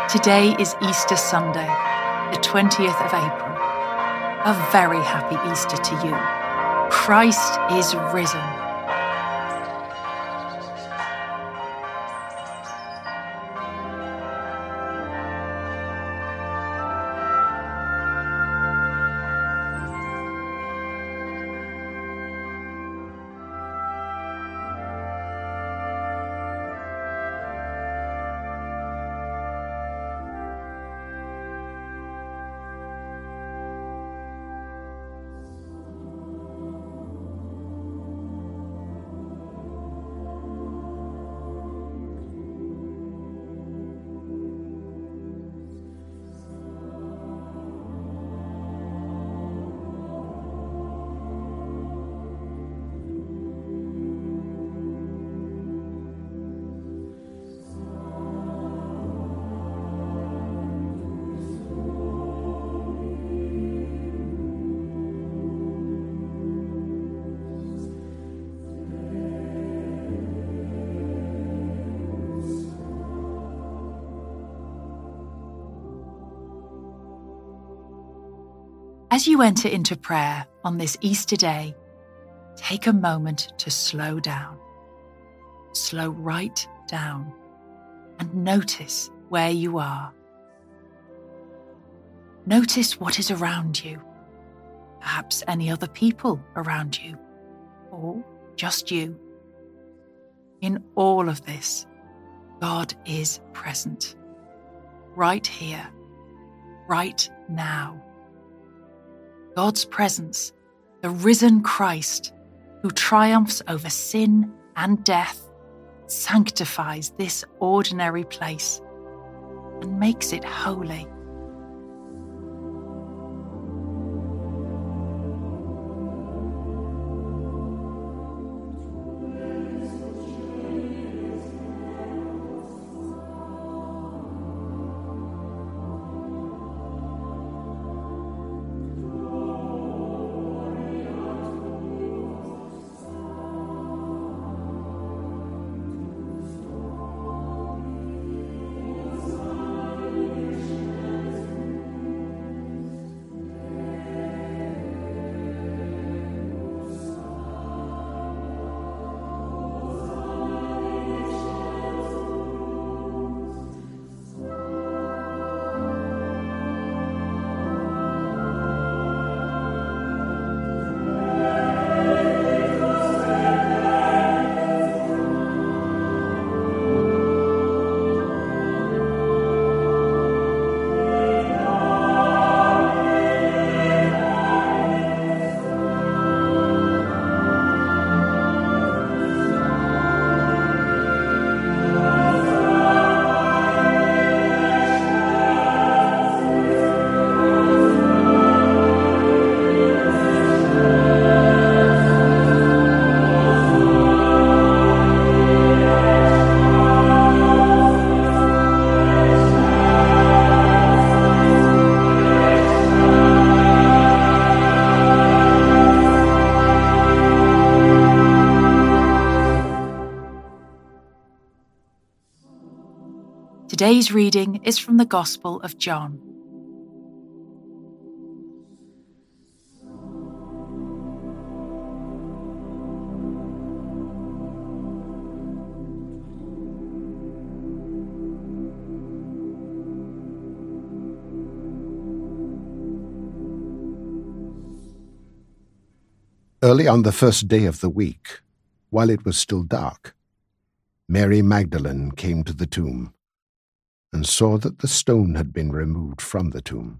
Today is Easter Sunday, the 20th of April. A very happy Easter to you. Christ is risen. As you enter into prayer on this Easter day, take a moment to slow down. Slow right down and notice where you are. Notice what is around you, perhaps any other people around you, or just you. In all of this, God is present, right here, right now. God's presence, the risen Christ, who triumphs over sin and death, sanctifies this ordinary place and makes it holy. Today's reading is from the Gospel of John. Early on the first day of the week, while it was still dark, Mary Magdalene came to the tomb and saw that the stone had been removed from the tomb.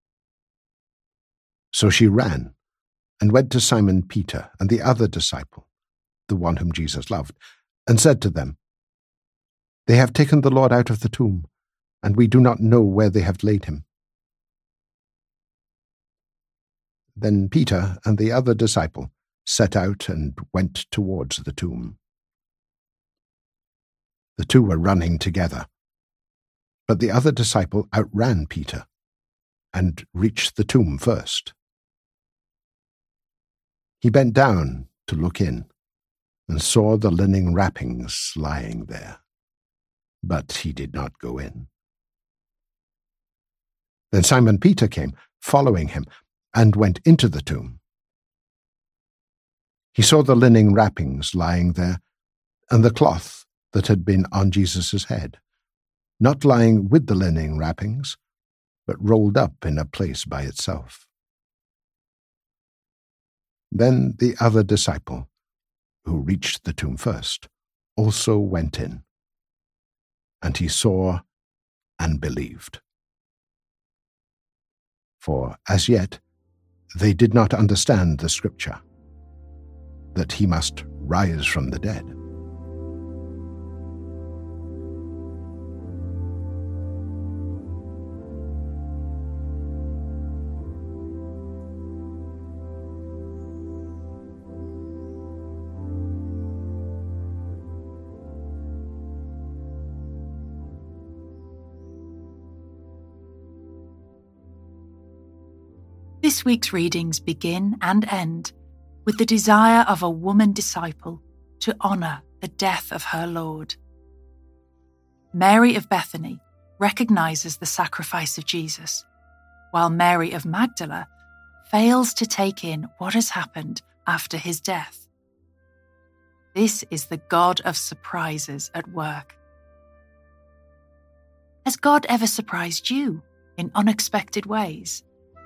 So she ran and went to Simon Peter and the other disciple, the one whom Jesus loved, and said to them, "They have taken the Lord out of the tomb, and we do not know where they have laid him." Then Peter and the other disciple set out and went towards the tomb. The two were running together, but the other disciple outran Peter and reached the tomb first. He bent down to look in and saw the linen wrappings lying there, but he did not go in. Then Simon Peter came, following him, and went into the tomb. He saw the linen wrappings lying there, and the cloth that had been on Jesus' head, not lying with the linen wrappings, but rolled up in a place by itself. Then the other disciple, who reached the tomb first, also went in, and he saw and believed. For as yet they did not understand the scripture, that he must rise from the dead. This week's readings begin and end with the desire of a woman disciple to honour the death of her Lord. Mary of Bethany recognises the sacrifice of Jesus, while Mary of Magdala fails to take in what has happened after his death. This is the God of surprises at work. Has God ever surprised you in unexpected ways?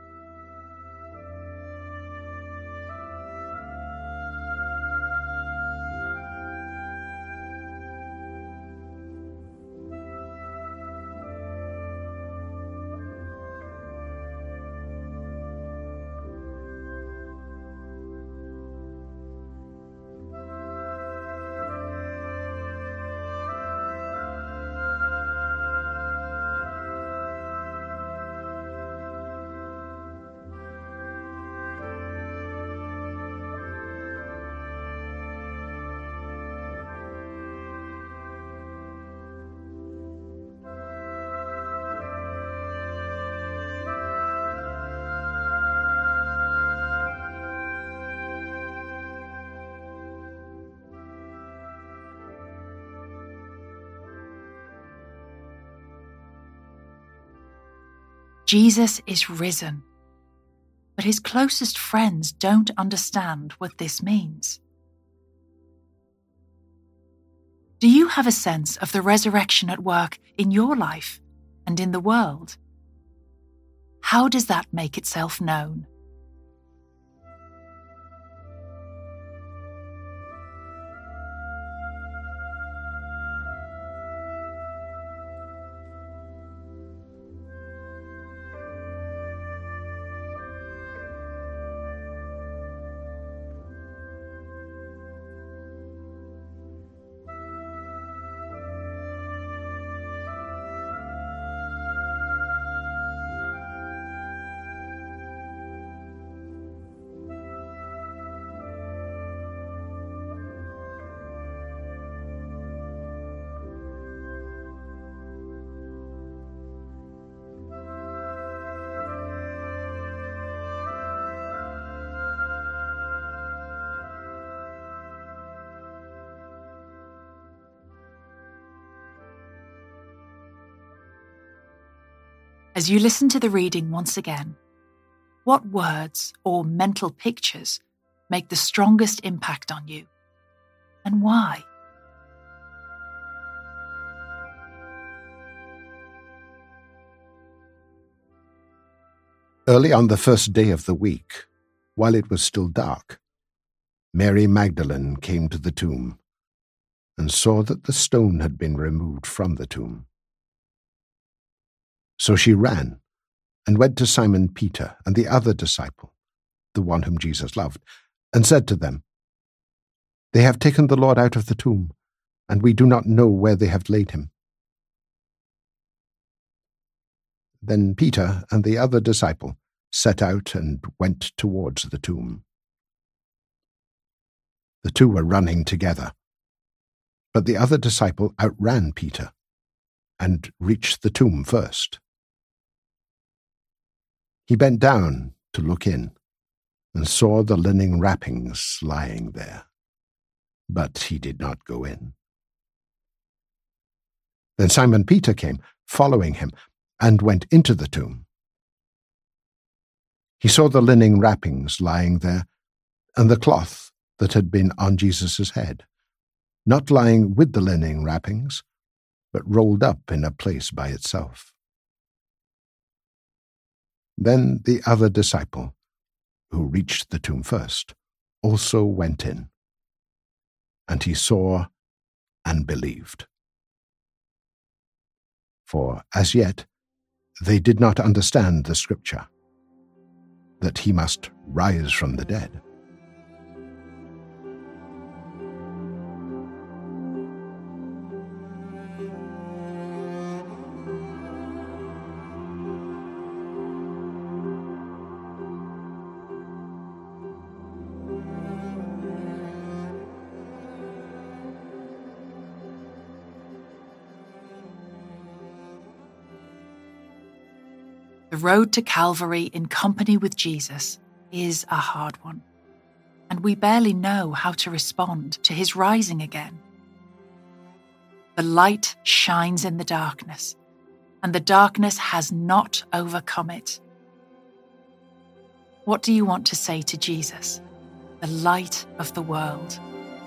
Jesus is risen, but his closest friends don't understand what this means. Do you have a sense of the resurrection at work in your life and in the world? How does that make itself known? As you listen to the reading once again, what words or mental pictures make the strongest impact on you, and why? Early on the first day of the week, while it was still dark, Mary Magdalene came to the tomb and saw that the stone had been removed from the tomb. So she ran and went to Simon Peter and the other disciple, the one whom Jesus loved, and said to them, "They have taken the Lord out of the tomb, and we do not know where they have laid him." Then Peter and the other disciple set out and went towards the tomb. The two were running together, but the other disciple outran Peter and reached the tomb first. He bent down to look in and saw the linen wrappings lying there, but he did not go in. Then Simon Peter came, following him, and went into the tomb, He saw the linen wrappings lying there, and the cloth that had been on Jesus' head, not lying with the linen wrappings, but rolled up in a place by itself. Then the other disciple, who reached the tomb first, also went in, and he saw and believed. For as yet they did not understand the scripture, that he must rise from the dead. The road to Calvary in company with Jesus is a hard one, and we barely know how to respond to his rising again. The light shines in the darkness, and the darkness has not overcome it. What do you want to say to Jesus, the light of the world?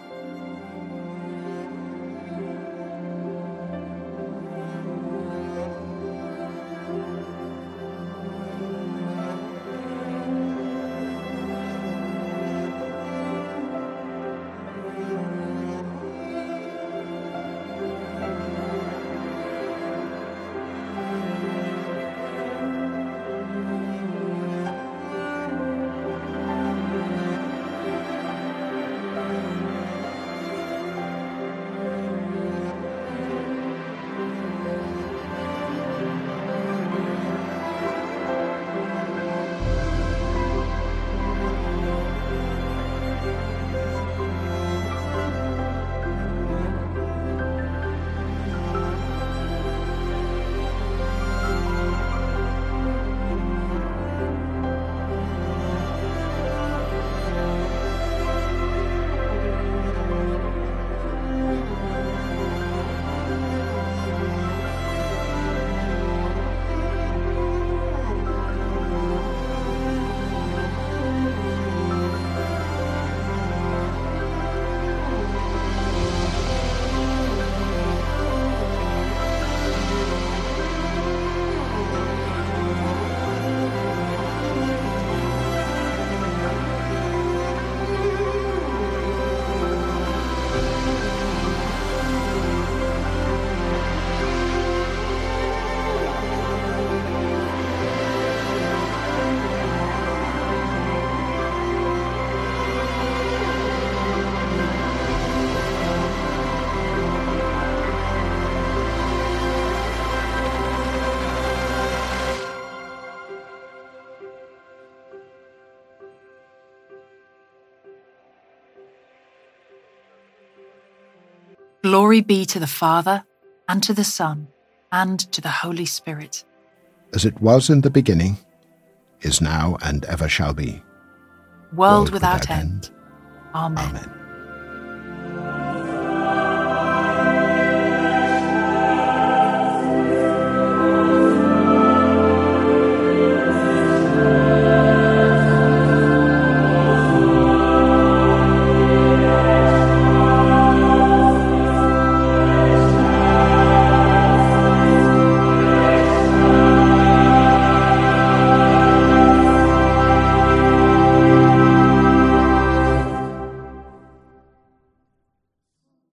Glory be to the Father, and to the Son, and to the Holy Spirit. As it was in the beginning, is now, and ever shall be. World without end. Amen. Amen.